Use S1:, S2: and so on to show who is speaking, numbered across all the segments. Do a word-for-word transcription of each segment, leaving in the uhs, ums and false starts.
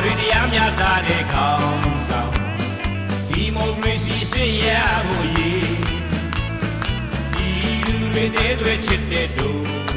S1: တွေတရားမျှတတဲ့ခေါင်းဆောင်ဒီမိုကရေစီရှေ့ရဖို့ရည်ဒီလူတွေတဲ့တွေချစ်တဲ့တို့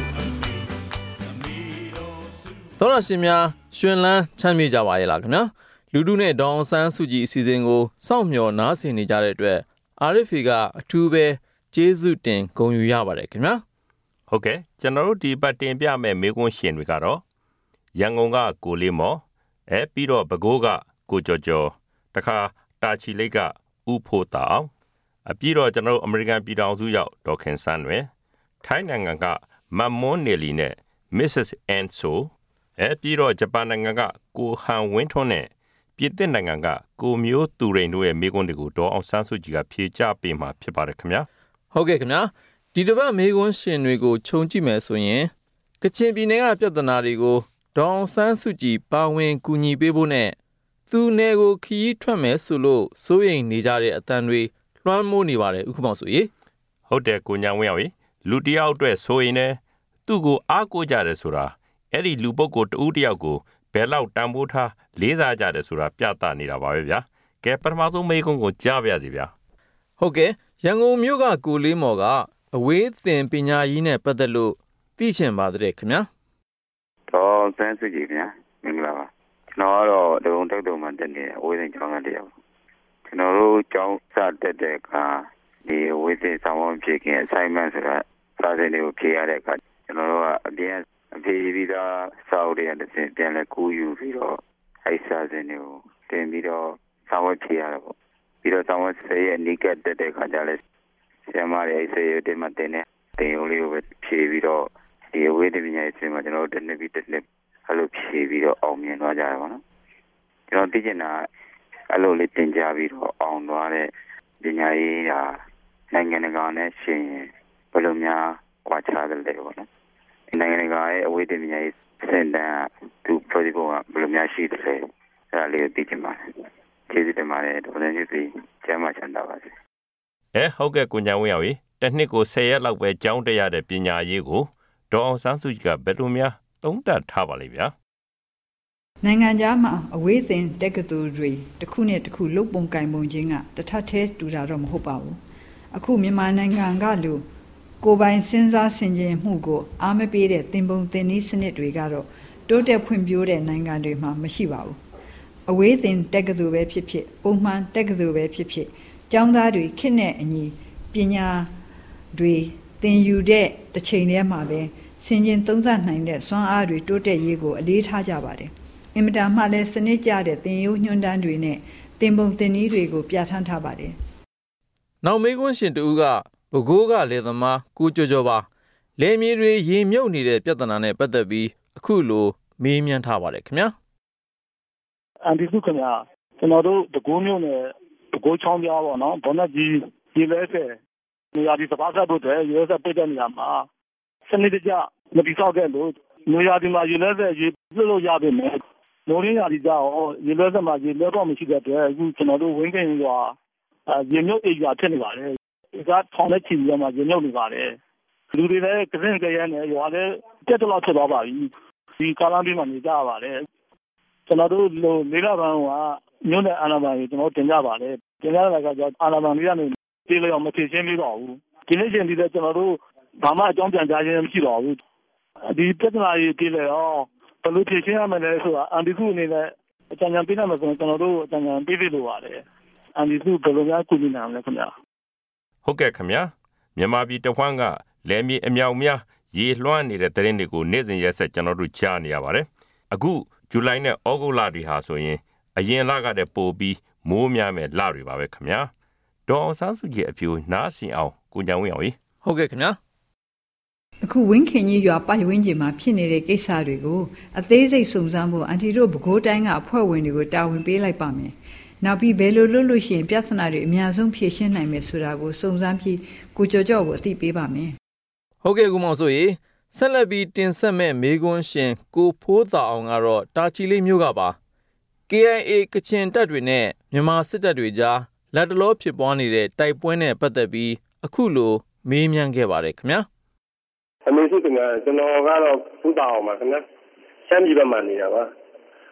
S2: တော်ရရှိများရှင်လန်းချမ်းမြေ့ကြပါရဲ့လားခင်ဗျာလူထုနဲ့ဒေါအောင်ဆန်းစုကြည်အစီအစဉ်ကိုစောင့်မျှော်နားဆင်နေကြတဲ့အတွက် အာရ်အက်ဖ်အေ ကအထူးပဲကျေးဇူးတင်ဂုဏ်ယူရပါတယ်ခင်ဗျာ
S3: ဟုတ်ကဲ့ကျွန်တော်တို့ဒီပတ်တင်ပြမဲ့မေးခွန်းရှင်တွေကတော့ရန်ကုန်ကကိုလေးမော်အဲပြီးတော့ပဲခူးကကိုကျော်ကျော်တခါတာချီလိတ်ကဥဖို့တောင်အပြီးတော့ကျွန်တော်တို့အမေရိကန်ပြည်ထောင်စုရောက်ဒေါ်ခင်ဆန်းတွေထိုင်းနိုင်ငံကမမ်မွန်နေလီနဲ့ မစ္စစ်အန်ဆိုအဲပြီးတော့ဂျပန်နိုင်ငံကကိုဟန်ဝင်းထွန်းနဲ့ပြည်သစ်နိုင်ငံကကိုမျိုးသူရိန်တို့ရဲ့မိကွန်းတွေကိုဒေါ်အောင်ဆန်းစုကြည်ကဖြေချပေးမှာဖြစ်ပါတယ်ခင်ဗျာ
S2: ဟုတ်ကဲ့ခင်ဗျာဒီတစ်ပတ်မိကွန်းရှင်တွေကိုခြုံကြည့်မယ်ဆိုရင်ကချင်ပြည်နယ်ကပြဿနာတွေကိုဒေါ်အောင်ဆန်းစုကြည်ပါဝင်ကူညီပေးဖို့နဲ့သူနယ်ကိုခရီးထွက်မယ်ဆိုလို့စိုးရိမ်နေကြတဲ့အတန်တွေလွှမ်းမိုးနေပါတယ်ဥက္ကမောင်ဆိုရေ
S3: ဟုတ်တယ်ကိုညာဝင်းအောင်လူတယောက်အတွက်ဆိုရင်လည်းသူ့ကိုအားကိုးကြတယ်ဆိုတာအဲ့ဒီလူပုဂ္ဂိုလ်တဦးတယောက်ကိုဘယ်လောက်တန်ဖိုးထားလေးစားကြတယ်ဆိုတာပြသနေတာပါပဲဗျာကဲပထမဆုံးမေးခွန်းကိုကြားပါရစေဗျာ
S2: ဟုတ်ကဲ့ရန်ကုန်မြို့ကကိုလေးမော်ကအဝေးသင်ပညာရေးနဲ့ပတ်သက်လို့သိချင်ပါတဲ့ခင်ဗျာ
S4: တော့ဆန်းစုကြည်ခင်ဗျာမင်္ဂလာပါကျွန်တော်ကတော့ဒုံတုတ်တုံမှတက်နေအဝေးသင်ကျောင်းသားတယောက်ကျွန်တော်တို့ကျောင်းစတက်တဲ့အခါဒီအဝေးသင်ဆောင်ဝင်ဖြည့်ခင် assignment ဆိုတာစာစဉ်တွေကိုဖြည့်ရတဲ့အခါကျွန်တော်တို့ကအပြင်အဖြည့်ပြီးတော့စာအုပ်တွေတစ်စင်ပြန်လဲကူးယူပြီးတော့အဲ့စာစဉ်တွေကိုတင်ပြီးတော့ဆောင်ဝင်ဖြည့်ရတယ်ပေါ့ပြီးတော့ဆောင်ဝင်ဆေးရဲ့နီးကတ်တက်တဲ့အခါကျလဲဆရာမတွေအဲ့ဆေးရတဲ့မှာတင်နေတင်ဦးလေးကိုပဲဖြည့်ပြီးတော့ဒီအဝေးသင်ပညာရေးအချိန်မှာကျွန်တော်တို့တစ်နှစ်ပြီးတစ်နှစ်အဲ့လိုဖြည့်ပြီးတော့အောင်မြင်သွားကြတယ်ပေါ့နော်ကျွန်တော်သိချင်တာအဲ့လိုလေးတင်ကြပြီးတော့အောင်သွားတဲ့ပညာရေးဟာနိုင်ငံတကာနဲ့ရှင်ဘယ်လိုများကွာခြားတယ်လဲပေါ့နော်နိုင်ငံတကာရဲ့အဝေးသင်ပညာရေးစင်တန်းသူပြောဒီပေါ်ကဘယ်လိုများရှိတယ်လဲအဲ့ဒါလေးကိုသိချင်ပါတယ်ကျေးဇူးတင်ပါတယ်ဒေါက်တာကြီးစီကျမ်းမာချမ်းသာပါစေ
S3: အဲဟုတ်ကဲ့ကိုညာဝင်းအောင်တစ်နှစ်ကိုဆယ်ရက်လောက်ပဲကျောင်းတက်ရတဲ့ပညာရေးကိုဒေါ်အောင်ဆန်းစုကြည်ကဘယ်လိုများသုံးသပ်ထားပါလိမ့်ဗျာ
S5: နိုင်ငံခြားမှာအဝေးသင်တက္ကသိုလ်တွေတစ်ခုနဲ့တစ်ခုလုတ်ပုံကင်ပုံချင်းကတထက်သေးတူတာတော့မဟုတ်ပါဘူးအခုမြန်မာနိုင်ငံကလူကိုယ်ပိုင်စဉ်းစားဆင်ခြင်မှုကိုအားမပေးတဲ့သင်ပုံသင်နည်းစနစ်တွေကတော့တိုးတက်ဖွံ့ဖြိုးတဲ့နိုင်ငံတွေမှာမရှိပါဘူးအဝေးသင်တက္ကသိုလ်ပဲဖြစ်ဖြစ်ပုံမှန်တက္ကသိုလ်ပဲဖြစ်ဖြစ်ကျောင်းသားတွေခေတ်နဲ့အညီပညာတွေသင်ယူတဲ့တစ်ချိန်တည်းမှာပဲဆင်ခြင်သုံးသပ်နိုင်တဲ့စွမ်းအားတွေတိုးတက်ရေးကိုအလေးထားကြပါတယ်အင်မတန်မှလည်းစနစ်ကျတဲ့သင်ယူညွှန်တမ်းတွေနဲ့သင်ပုံသင်နည်းတွေကိုပြဋ္ဌာန်းထားပါတယ်
S2: နောက်မေးခွန်းရှင်တူကပဲခူးကလေသမားကိုကျော်ကျော်ပါလေမြေတွေရေမြုပ်နေတဲ့ပြဿနာနဲ့ပတ်သက်ပြီးအခုလိုမေးမြန်းထားပါတယ်ခင်ဗျာ
S6: အန်ဒီစုခင်ဗျာကျွန်တော်တို့ပဲခူးမြို့နယ်ပဲခူးချောင်းပြားပေါ့နော်ဘောနက်ကြီးရေလဲဆယ်နေရာဒီစပါးဆက်တို့တဲ့ရေဆက်ပိတ်တဲ့နေရာမှာစနစ်တကျမတိဆောက်ခဲ့လို့နေရာဒီမှာရေလဲဆယ်ရေပြလို့ရပြီမယ်မိုးရင်းရာဒီကြောင့်ရေလဲဆယ်မှာရေလဲတော့မရှိတဲ့အတွက်အခုကျွန်တော်တို့ဝင်းကင်ရွာရေမြုပ်အေးရွာဖြစ်နေပါတယ်ဒီကထောင်နဲ့ချီပြီးတော့မှရေမြုပ်နေပါတယ်လူတွေလည်းကစင်ကြရဲနဲ့ရွာလည်းတက်တော့ဖြစ်သွားပါပြီဒီကာလပြီးမှနေကြရပါတယ်ကျွန်တော်တို့လေးလပိုင်းကမြို့နယ်အာဏာပိုင်တွေကျွန်တော်တင်ကြပါတယ်တင်ကြတာကကြောင့်အာဏာပိုင်တွေကနေပြေးလျော်မဖြေရှင်းပြီးတော့ဘူးဒီနေ့ချိန်ဒီလည်းကျွန်တော်တို့ဘာမှအကြောင်းပြန်ကြားခြင်းမရှိတော့ဘူးဒီပြဿနာကြီးပြေးလျော်ဘယ်လိုဖြေရှင်းရမလဲဆိုတာအန်ဒီစုအနေနဲ့အကြံဉာဏ်ပေးနိုင်မှာဆိုရင်ကျွန်တော်တို့အကြံဉာဏ်ပေးပြီးလို့ပါတယ်အန်ဒီစုဘယ်လိုများကူညီနိုင်မလဲခင်ဗျာ
S3: ဟုတ်ကဲ့ခင်ဗျာမြန်မာပြည်တဝန်းကလယ်မြေအမြောက်များရေလွှမ်းနေတဲ့သတင်းတွေကိုနေ့စဉ်ရက်ဆက်ကျွန်တော်တို့ကြားနေရပါတယ်အခုဇူလိုင်နဲ့ဩဂုတ်လတွေဟာဆိုရင်အရင်လကတည်းပိုပြီးမိုးများမဲ့လတွေပါပဲခင်ဗျာဒေါ်အောင်ဆန်းစုကြည်အပြိုနားဆင်အောင်ကိုညောင်ဝင်းအောင်
S2: ဟုတ်ကဲ့ခင်ဗျာ
S5: အခုဝင်းခင်ကြီးရွာပိုက်ဝင်းကျင်မှာဖြစ်နေတဲ့ကိစ္စတွေကိုအသေးစိတ်စုံစမ်းဖို့အန်တီတို့ပဲခူးတိုင်းကအဖွဲ့ဝင်တွေကိုတာဝန်ပေးလိုက်ပါမယ်နောက်ပြီးဘယ်လိုလုပ်လို့ရှိရင်ပြဿနာတွေအများဆုံးဖြေရှင်းနိုင်မယ်ဆိုတာကိုစုံစမ်းပြီးကိုကျော်ကျော်ကိုအသိပေးပါမယ်
S2: ဟုတ်ကဲ့ကိုမောင်ဆိုရေဆက်လက်ပြီးတင်ဆက်မဲ့မေးခွန်းရှင်ကိုဖိုးသာအောင်ကတော့တာချီလိတ်မြို့ကပါ ကေအိုင်အေ ကချင်တပ်တွေနဲ့မြန်မာစစ်တပ်တွေကြားလက်တလောဖြစ်ပွားနေတဲ့တိုက်ပွဲနဲ့ပတ်သက်ပြီးအခုလိုမေးမြန်းခဲ့ပါတယ်ခင်ဗျာ
S7: အမေစုခင်ဗျာကျွန်တော်ကတော့ဖိုးသာအောင်ပါခင်ဗျာရှမ်းပြည်ဘက်မှာနေတာပါ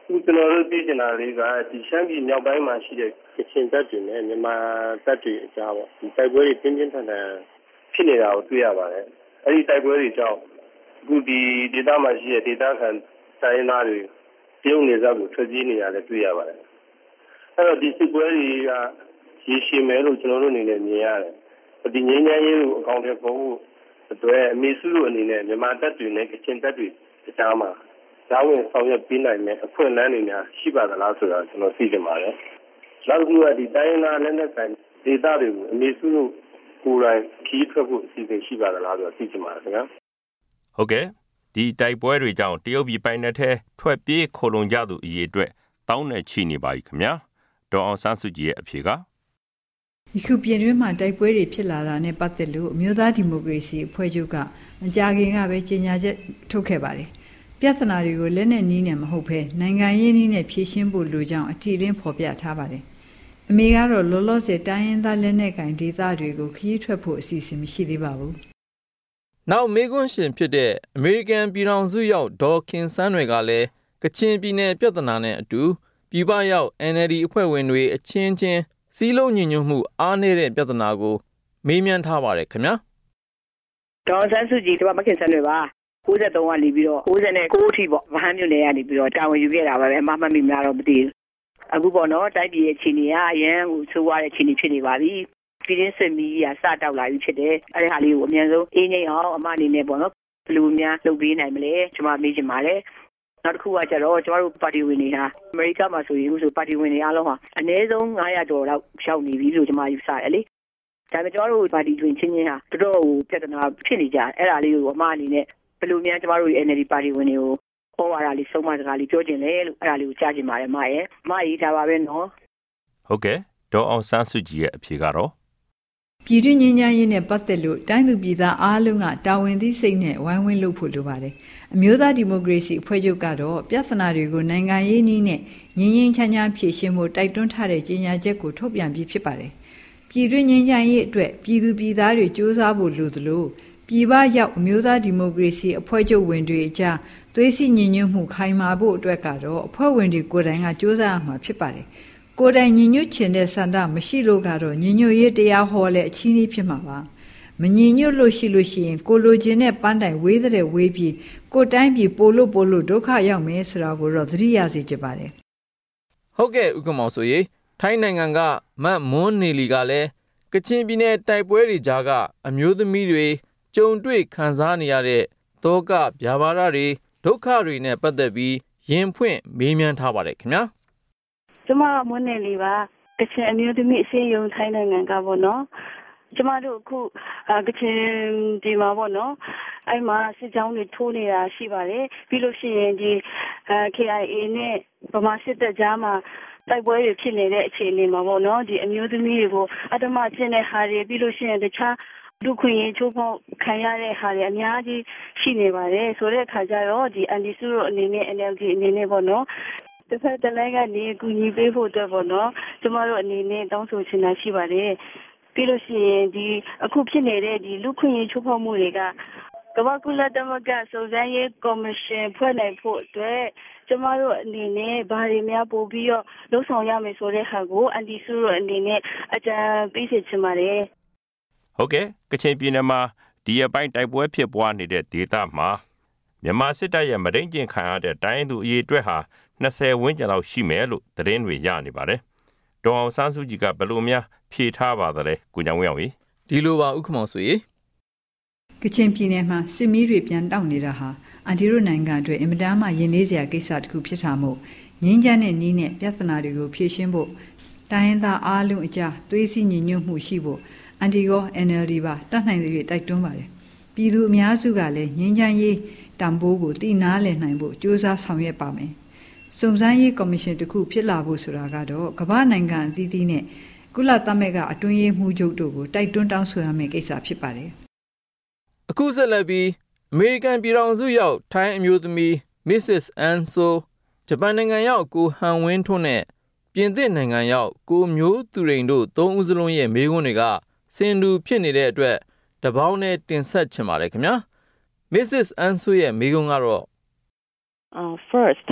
S7: အခုကျွန်တော်တို့သိချင်တာလေးကဒီရှမ်းပြည်မြောက်ပိုင်းမှာရှိတဲ့ကချင်တပ်တွေနဲ့မြန်မာတပ်တွေအကြားပေါ့ဒီတိုက်ပွဲတွေပြင်းပြင်းထန်ထန်ဖြစ်နေတာကိုတွေ့ရပါတယ်အဲဒီတိုက်ပွဲတွေကြောင့်အခုဒီဒေသမှာရှိတဲ့ဒေသခံတိုင်းသားတွေပြုံးနေစားကိုထွက်ပြေးနေရတယ်တွေ့ရပါတယ်အဲ့တော့ဒီစစ်ပွဲတွေကရေရှည်မယ်လို့ကျွန်တော်တို့အနေနဲ့မြင်ရတယ်ဒီငြိမ်းချမ်းရေးကိုအကောင့်တွေပေါ်ဖို့အတွက်အမေစုတို့အနေနဲ့မြန်မာတပ်တွေနဲ့ကချင်တပ်တွေအကြားမှာဇာဝင်ဆောင်ရွက်ပေးနိုင်မယ့်အခွင့်အလမ်းတွေများရှိပါသလားဆိုတာကျွန်တော်သိချင်ပါတယ်နောက်တစ်ခုကဒီတိုင်းသားလက်နက်ကိုင်ဒေသတွေကိုအမေစုတို့ကိုယ်တိုင်ခီးထွက်ဖို့အစီအစဉ်ရှိပါသလားဆိုတာသိချင်ပါတယ်ခင်ဗျာ
S3: ဟုတ်ကဲ့ဒီတိုက်ပွဲတွေကြောင့်တရုတ်ပြည်ပိုင်နယ်ထဲထွက်ပြေးခိုလုံကြသူအရေးအတွက်တောင်းနဲ့ချီနေပါပြီခင်ဗျာဒေါ်အောင်ဆန်းစုကြည်ရဲ့အဖြေက
S5: ယခုပြည်တွင်းမှာတိုက်ပွဲတွေဖြစ်လာတာနဲ့ပတ်သက်လို့အမျိုးသားဒီမိုကရေစီအဖွဲ့ချုပ်ကမကြာခင်ကပဲကြေညာချက်ထုတ်ခဲ့ပါတယ်ပြဿနာတွေကိုလက်နဲ့နီးနဲ့မဟုတ်ဘဲနိုင်ငံရေးနည်းနဲ့ဖြေရှင်းဖို့လိုကြောင်းအထီးလင်းဖော်ပြထားပါတယ်အမေကတော့လောလောဆယ်တိုင်းရင်းသားလက်နက်ကင်ဒေသတွေကိုခရီးထွက်ဖို့အစီအစဉ်မရှိသေးပါဘူး
S2: နောက်မေကွန်းရှင်ဖြစ်တဲ့အမေရိကန်ပြည်ထောင်စုရောက်ဒေါ်ခင်စန်းတွေကလည်းကချင်ပြည်နယ်ပြဿနာနဲ့အတူပြည်ပရောက် N L D အဖွဲ့ဝင်တွေအချင်းချင်းစီးလုံးညီညွတ်မှုအားနည်းတဲ့ပြဿနာကိုမေးမြန်းထားပါတယ်ခင်ဗျာ
S8: ဒေါ်ဆန်းစုကြည်ဒီမှာမခင်စန်းတွေပါ၉၃ကနေပြီးတော့၉၉အထိပေါ့ဗဟန်းမြို့နယ်ကနေပြီးတော့တာဝန်ယူခဲ့တာပါပဲအမှမမိမလားတော့မသိဘူးအခုပေါ့နော်တိုက်ပြည်ရဲ့အခြေအနေကအရန်ကိုဆိုးွားတဲ့အခြေအနေဖြစ်နေပါပြီပြည်ရင်းစစ်မီးကစတောက်လာပြီဖြစ်တယ်အဲဒီဟာလေးကိုအမြန်ဆုံးအေးငိမ့်အောင်အမအနေနဲ့ပေါ့နော်ဘယ်လိုများလုပ်ပေးနိုင်မလဲကျွန်မမေးချင်ပါတယ်နောက်တစ်ခုကကျတော့ကျွန်တော်တို့ပါတီဝင်တွေဟာအမေရိကမှာဆိုရင်အခုဆိုပါတီဝင်တွေအားလုံးဟာအနည်းဆုံး၅၀၀ကျော်လောက်ရောက်နေပြီလို့ကျွန်မယူဆတယ်လေဒါပေမဲ့ကျွန်တော်တို့ပါတီတွင်ချင်းချင်းဟာတော်တော်ဟိုပြဿနာဖြစ်နေကြအဲ့ဒါလေးကိုအမအနေနဲ့ဘယ်လိုများကျွန်တော်တို့ N L D ပါတီဝင်တွေကိုဟောရတာလေးဆုံးမစကားလေးပြောချင်တယ်လို့အဲ့ဒါလေးကိုကြားချင်ပါတယ်အမရဲ့အမရေးထားပါပဲနော်
S3: ဟုတ်ကဲ့ဒေါ်အောင်ဆန်းစုကြည်ရဲ့အဖြေကတော့
S5: ပြည်တွင်းငြိမ်းချမ်းရေးနဲ့ပတ်သက်လို့တိုင်းသူပြည်သားအားလုံးကတာဝန်သိစိတ်နဲ့ဝိုင်းဝန်းလုပ်ဖို့လိုပါတယ်အမျိုးသားဒီမိုကရေစီအဖွဲ့ချုပ်ကတော့ပြဿနာတွေကိုနိုင်ငံရေးနည်းနဲ့ငြင်းငြင်းချမ်းချမ်းဖြေရှင်းဖို့တိုက်တွန်းထားတဲ့ကြေညာချက်ကိုထုတ်ပြန်ပြီးဖြစ်ပါတယ်ပြည်တွင်းငြိမ်းချမ်းရေးအတွက်ပြည်သူပြည်သားတွေစ조사ဖို့လိုသလိုပြည်ပရောက်အမျိုးသားဒီမိုကရေစီအဖွဲ့ချုပ်ဝင်တွေအကြားသွေးစည်းညီညွတ်မှုခိုင်မာဖို့အတွက်ကတော့အဖွဲ့ဝင်တွေကိုယ်တိုင်ကစ조사ရမှာဖြစ်ပါတယ်ကိုယ်တိုင်ညီညွတ်ချင်တဲ့စန္ဒမရှိလို့ကတော့ညီညွတ်ရေးတရားဟောလဲအချင်းကြီးဖြစ်မှာပါမညီညွတ်လို့ရှိလို့ရှိရင်ကိုလိုချင်တဲ့ပန်းတိုင်ဝေးတဲ့ဝေးပြီးကိုတိုင်းပြည်ပိုလို့ပိုလို့ဒုက္ခရောက်မယ်ဆိုတာကိုတော့သတိရစေချင်ပါတယ်
S2: ဟုတ်ကဲ့ဥက္ကမောင်ဆိုရေထိုင်းနိုင်ငံကမတ်မွန်းနေလီကလည်းကချင်ပြည်နယ်တိုက်ပွဲတွေကြားကအမျိုးသမီးတွေကြုံတွေ့ခံစားနေရတဲ့ဒုက္ခဗျာပါဒတွေဒုက္ခတွေနဲ့ပတ်သက်ပြီးရင်ဖွင့်မေးမြန်းထားပါတယ်ခင်ဗျာ
S8: ကျမမွန်းနေလီပါကချင်အမျိုးသမီးအစည်းအရုံးထိုင်းနိုင်ငံကပေါ့နော်ကျမတို့အခုကချင်ဒီမှာပေါ့နော်အဲ့မှာစစ်ကြောင်းတွေထိုးနေတာရှိပါတယ်ပြီးလို့ရှိရင်ဒီ K I A နဲ့ဗမာစစ်တပ်ကြားမှာတိုက်ပွဲတွေဖြစ်နေတဲ့အခြေအနေမှာပေါ့နော်ဒီအမျိုးသမီးတွေကိုအတ္တမကျင့်တဲ့ဟာတွေပြီးလို့ရှိရင်တခြားလူခွင့်ရေးချိုးဖောက်ခံရတဲ့ဟာတွေအများကြီးရှိနေပါတယ်ဆိုတဲ့အခါကျတော့ဒီအန်ဒီစုတို့အနေနဲ့ N L D အနေနဲ့ပေါ့နော်တစ်ဖက်တစ်လိုက်ကနေကူညီပေးဖို့အတွက်ပေါ့နော်ကျမတို့အနေနဲ့တောင်းဆိုချင်တာရှိပါတယ်ပြီးလို့ရှိရင်ဒီအခုဖြစ်နေတဲ့ဒီလူခွင့်ရေးချိုးဖောက်မှုတွေကကမ္ဘာကုလသမဂ္ဂစုံစမ်းရေးကော်မရှင်ဖွဲ့နိုင်ဖို့အတွက်ကျမတို့အနေနဲ့ဘာတွေများပို့ပြီးတော့လှုပ်ဆောင်ရမယ်ဆိုတဲ့ဟာကိုအန်တီစုတို့အနေနဲ့အကြံပေးချင်ပါတယ်
S3: ဟုတ်ကဲ့ကချင်ပြည်နယ်မှာဒီအပိုင်းတိုက်ပွဲဖြစ်ပွားနေတဲ့ဒေသမှာမြန်မာစစ်တပ်ရဲ့မဒိန်ကျင်ခံရတဲ့တိုင်းသူအရေးအတွက်ဟာ၂၀ဝန်းကျင်လောက်ရှိမယ်လို့သတင်းတွေရနေပါတယ်ဒေါ်အောင်ဆန်းစုကြည်ကဘယ်လိုများဖြေထားပါသလဲကိုကြောင်ဝင်းအောင်ကြီး
S2: ဒီလိုပါဥက္ကမောင်ဆိုရေ
S5: ကချင်ပြည်နယ်မှာစစ်မီးတွေပြန်တောက်နေတာဟာအန်တီတို့နိုင်ငံအတွက်အင်မတန်မှရင်လေးစရာကိစ္စတစ်ခုဖြစ်တာမို့ငြင်းချမ်းတဲ့နည်းနဲ့ပြဿနာတွေကိုဖြေရှင်းဖို့တိုင်းရင်းသားအားလုံးအကြားသွေးစည်းညီညွတ်မှုရှိဖို့အန်တီကော N L D ပါတတ်နိုင်တဲ့တိုက်တွန်းပါတယ်ပြည်သူအများစုကလည်းငြင်းချမ်းရေးတံပိုးကိုတည်နာလည်နိုင်ဖို့ကြိုးစားဆောင်ရွက်ပါမယ်စုံစမ်းရေးကော်မရှင်တစ်ခုဖြစ်လာဖို့ဆိုတာကတော့ကမ္ဘာနိုင်ငံအသီးသီးနဲ့ကုလသမဂ္ဂအတွင်းရေးမှူးချုပ်တို့ကိုတိုက်တွန်းတောင်းဆိုရမယ့်ကိစ္စဖြစ်ပါတယ်
S2: အခုဆက်လက်ပြီးအမေရိကန်ပြည်ထောင်စုရောက်ထိုင်းအမျိုးသမီး Missus Anso ဂျပန်နိုင်ငံရောက်ကိုဟန်ဝင်းထွန်းနဲ့ပြင်သစ်နိုင်ငံရောက်ကိုမျိုးသူရိန်တို့သုံးဦးစလုံးရဲ့မေးခွန်းတွေကစင်တူဖြစ်နေတဲ့အတွက်တပေါင်းနဲ့တင်ဆက်ချင်ပါတယ်ခင်ဗျာ Missus Anso ရဲ့မေးခွန်းကတော့
S9: uh, First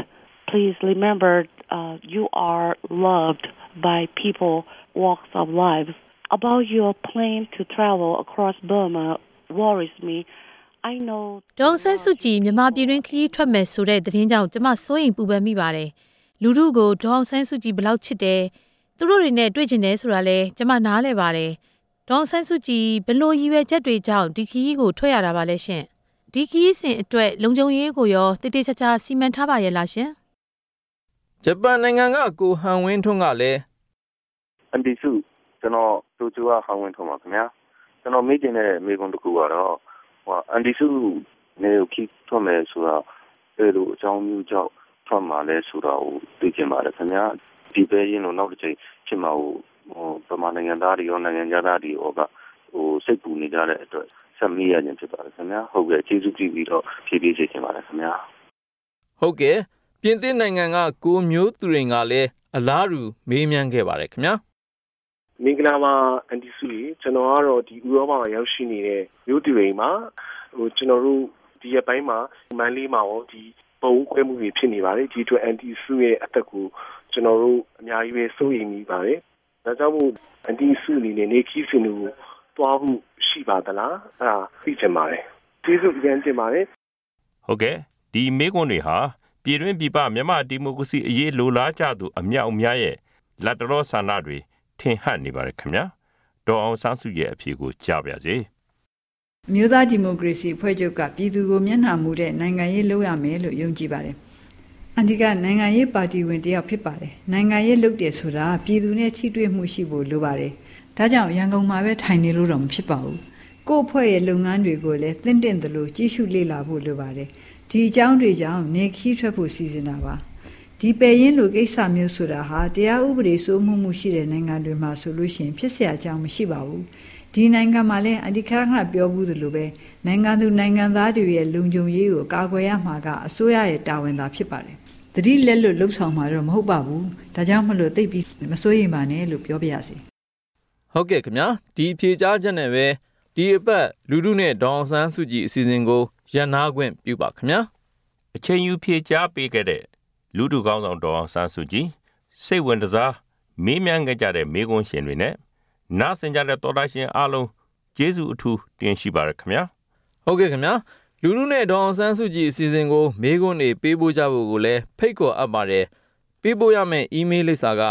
S9: please remember uh, you are loved by people, walks of life. About your plan to travel across Burma worries me. I know
S10: ဒေါ်ဆန်းစုကြည်မြန်မာပြည်တွင်ခရီးထွက်မယ်ဆိုတဲ့သတင်းကြောင့်ကျမစိုးရိမ်ပူပန်မိပါတယ်လူထုကိုဒေါ်ဆန်းစုကြည်ဘယ်လောက်ချစ်တယ်သူတို့တွေနဲ့တွေ့ကျင်တယ်ဆိုတာလဲကျမနားလဲပါတယ်ဒေါ်ဆန်းစုကြည်ဘယ်လိုရည်ရွယ်ချက်တွေကြောင့်ဒီခရီးကိုထွက်ရတာပါလဲရှင်ဒီခရီးစဉ်အတွက်လုံခြုံရေးကိုရောတည်တည်ချာချာစီမံထားပါရဲ့လားရှင်
S2: ဂျပန်နိုင်ငံကကိုဟန်ဝင်းထွန်းကလည်း
S4: အန်ဒီစုကျွန်တော်တိုကျိုကဟန်ဝင်းထွန်းပါခင်ဗျာကျွန်တော်မိတင်တဲ့မိကွန်းတစ်ခုကတော့ဟိုအန်ဒီစုနေကိုခိထွက်မယ်ဆိုတော့အဲလိုအကြောင်းမျိုးကြောင့်ထွက်မှာလဲဆိုတော့သိချင်ပါတယ်ခင်ဗျာဒီပဲရင်လို့နောက်တစ်ချိန်ဖြစ်မှာဟိုဟိုပမာနိုင်ငံသားတွေရောနိုင်ငံသားတွေရောကဟိုစိတ်ပူနေကြတဲ့အတွက်ဆက်မိရခြင်းဖြစ်ပါတယ်ခင်ဗျာဟုတ်ကဲ့ကျေးဇူးပြုပြီးတော့ဖြည့်ဖြည့်စေချင်ပါတယ်ခင်ဗျာ
S2: ဟုတ်ကဲ့ပြင်သစ်နိုင်ငံကကိုမျိုးသူရင်ကလည်းအလားတူမေးမြန်းခဲ့ပါတယ်ခင်ဗျာ
S7: မင်္ဂလာပါအန်တီစုကြီးကျွန်တော်ကတော့ဒီဥရောပမှာရောက်ရှိနေတဲ့မျိုးသူရင်မှာဟိုကျွန်တော်တို့ဒီရက်ပိုင်းမှာမန်လေးမှာရောဒီပုံကွဲမှုတွေဖြစ်နေပါတယ်ဒီအတွက်အန်တီစုရဲ့အသက်ကိုကျွန်တော်တို့အများကြီးပဲစိုးရိမ်မိပါတယ်ဒါကြောင့်မို့အန်တီစုအနေနဲ့နေခီးစင်ကိုတွားမှုရှိပါသလားအဲ့ဒါသိချင်ပါတယ်ကျေးဇူးပြန်တင်ပါတယ်
S3: ဟုတ်ကဲ့ဒီမေးခွန်းတွေဟာပြည်တွင်းပြည်ပမြန်မာဒီမိုကရေစီအရေးလိုလားကြသူအမြောက်အများရဲ့လက်တော်ဆန္ဒတွေထင်ဟပ်နေပါတယ်ခင်ဗျာဒေါ်အောင်ဆန်းစုရဲ့အဖြေကိုကြားပါရစေ
S5: မြို့သားဒီမိုကရေစီဖွဲ့ချုပ်ကပြည်သူကိုမျက်နှာမူတဲ့နိုင်ငံရေးလုပ်ရမယ်လို့ယုံကြည်ပါတယ်အန်ဒီကနိုင်ငံရေးပါတီဝင်တယောက်ဖြစ်ပါတယ်နိုင်ငံရေးလုပ်တယ်ဆိုတာပြည်သူနဲ့ထိတွေ့မှုရှိဖို့လိုပါတယ်ဒါကြောင့်ရန်ကုန်မှာပဲထိုင်နေလို့တော့မဖြစ်ပါဘူးကို့အဖွဲ့ရဲ့လုပ်ငန်းတွေကိုလည်းသင့်တင့်သလိုကြီးစုလေ့လာဖို့လိုပါတယ်ဒီအကြောင်းတွေကြောင့်နေခီးထွက်ဖို့စီစဉ်တာပါဒီပယ်ရင်လိုကိစ္စမျိုးဆိုတာဟာတရားဥပဒေစိုးမိုးမှုရှိတဲ့နိုင်ငံတွေမှာဆိုလို့ရှိရင်ဖြစ်เสียအကြောင်းမရှိပါဘူးဒီနိုင်ငံမှာလည်းအဒီခါကပြောဘူးသလိုပဲနိုင်ငံသူနိုင်ငံသားတွေရဲ့လုံခြုံရေးကိုကာကွယ်ရမှာကအစိုးရရဲ့တာဝန်သာဖြစ်ပါတယ်တတိလက်လွတ်လှုပ်ဆောင်မှာတော့မဟုတ်ပါဘူးဒါကြောင့်မလို့သိပြီးမစိုးရိမ်ပါနဲ့လို့ပြောပြရစီ
S2: ဟုတ်ကဲ့ခင်ဗျာဒီဖြေကြားချက်နဲ့ပဲဒီအပတ်လူထုနဲ့ဒေါအောင်ဆန်းစုကြည်အစီအစဉ်ကိုရန်နာခွင့်ပြုပါခင်ဗျာ
S3: အချိန်ယူဖြေကြားပေးခဲ့တဲ့လူထုကောင်းဆောင်ဒေါအောင်ဆန်းစုကြည်စိတ်ဝင်စားမေးမြန်းကြတဲ့မေးခွန်းရှင်တွေနဲ့နားဆင်ကြတဲ့တော်သားရှင်အားလုံးကျေးဇူးအထူးတင်ရှိပါရခင်ဗျာ
S2: ဟုတ်ကဲ့ခင်ဗျာလူထုနဲ့ဒေါအောင်ဆန်းစုကြည်အစီအစဉ်ကိုမေးခွန်းတွေပေးပို့ကြဖို့ကိုလည်းဖိတ်ခေါ်အပ်ပါတယ်ပေးပို့ရမယ့် email လိပ်စာက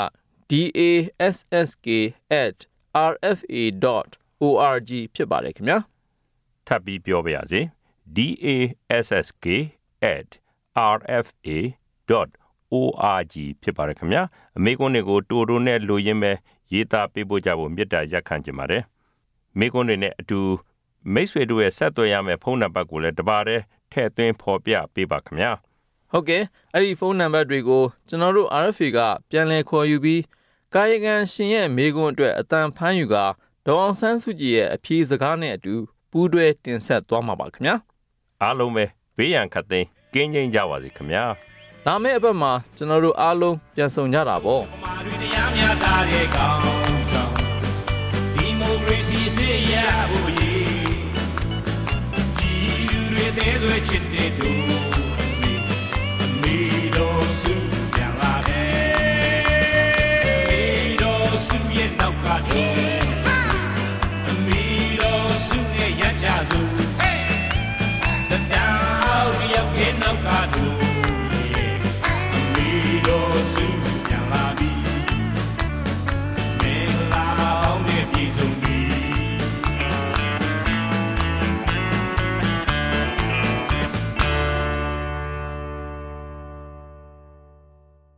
S2: dask at r f a dot org ဖြစ်ပါတယ်ခင်ဗျာ
S3: ထပ်ပြီးပြောပါရစေ dask at r f a dot org ဖြစ်ပါတယ်ခင်ဗျာအမေကွန်းတွေကိုတိုတိုနဲ့လိုရင်းပဲရေးသားပေးပို့ကြဖို့မြတ်တာရက်ခံကြပါတယ်မေကွန်းတွေနဲ့အတူမိတ်ဆွေတို့ရဲ့ဆက်သွယ်ရမယ့်ဖုန်းနံပါတ်ကိုလည်းတပါးတည်းထည့်သွင်းဖော်ပြပေးပါခင်ဗျာ
S2: ဟုတ်ကဲ့အဲ့ဒီဖုန်းနံပါတ်တွေကိုကျွန်တော်တို့ R F A ကပြန်လည်ခေါ်ယူပြီးကာယကံရှင်ရဲ့မေကွန်းအတွက်အတန်ဖမ်းယူကဒေါအောင်ဆန်းစုကြည်ရဲ့အဖြေစကားနဲ့အတူပူးတွဲတင်ဆက်သွားမှာပါခင်ဗျာ
S3: အားလုံးပဲဘေးရန်ခတ်သိမ်းကင်းကျင်းကြပါစေခင်ဗျာ
S2: လာမယ့်အပတ်မှာကျွန်တော်တို့အားလုံးပြန်ဆောင်ကြတာပေါ့
S1: တရားများသားတဲ့ကောင်းဆောင်ဒီမိုကရေစီစေရဖို့ရည်ဒီလူတွေသေးဆွေချစ်တဲ့သူ